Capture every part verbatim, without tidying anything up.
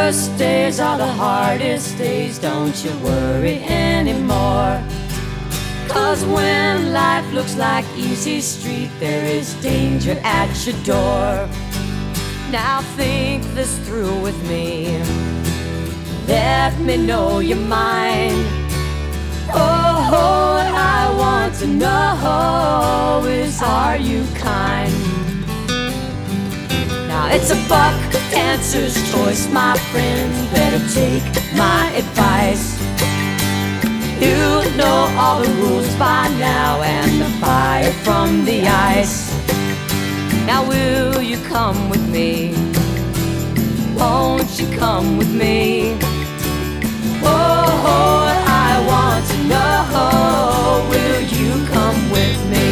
first days are the hardest days, don't you worry anymore. 'Cause when life looks like easy street, there is danger at your door. Now think this through with me, let me know you're mine. Oh, what I want to know is, are you kind? Now it's a buck dancer's choice, my friend, better take my advice. You know all the rules by now and the fire from the ice. Now will you come with me? Won't you come with me? Oh, what I want to know, will you come with me?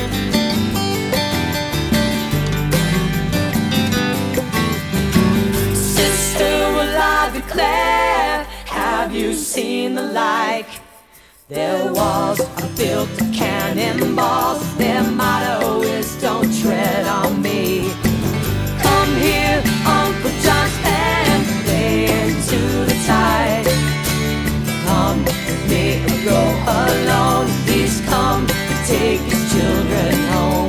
Sister, will I declare, have you seen the like? Their walls are built of cannonballs, their motto is don't tread on me. Come here, Uncle John's band, play into the tide. Come with me or go alone, please come and take his children home.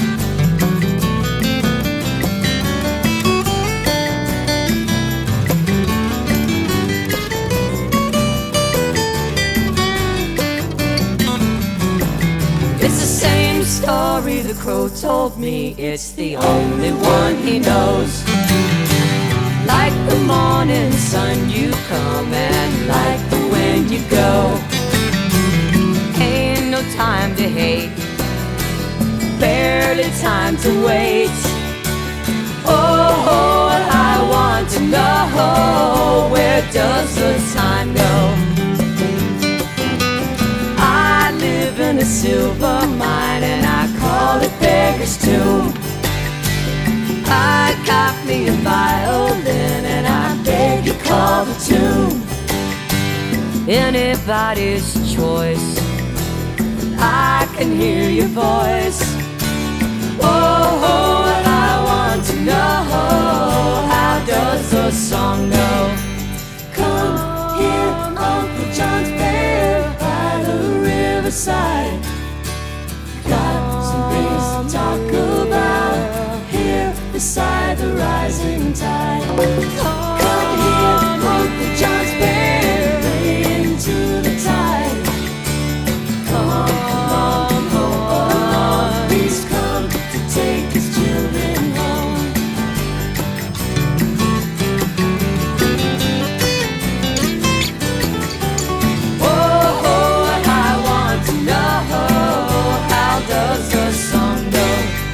Story the crow told me, it's the only one he knows. Like the morning sun you come, and like the wind you go. Ain't no time to hate, barely time to wait. Oh, what I want to know, where does the time go? I live in a silver mine and I call it Beggar's Tomb. I got me a violin and I beg you call the tune. Anybody's choice, I can hear your voice. Oh, what I want to know, how does the song go? Come here, Uncle John's band by the riverside. Got some things to talk about here beside the rising tide. Come here, Uncle John's band, play into the tide. Come on, come on, please come to take his children home. Oh, what I want to know, how does the song go?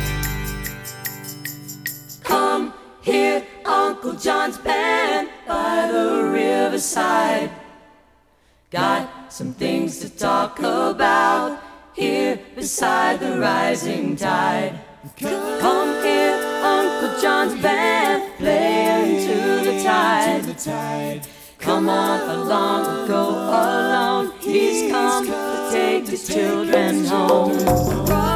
Come here, Uncle John's band by the riverside. Got some things to talk about here beside the rising tide. Come here, Uncle John's band, play into the tide. Come on along, go alone, he's come to take his children home.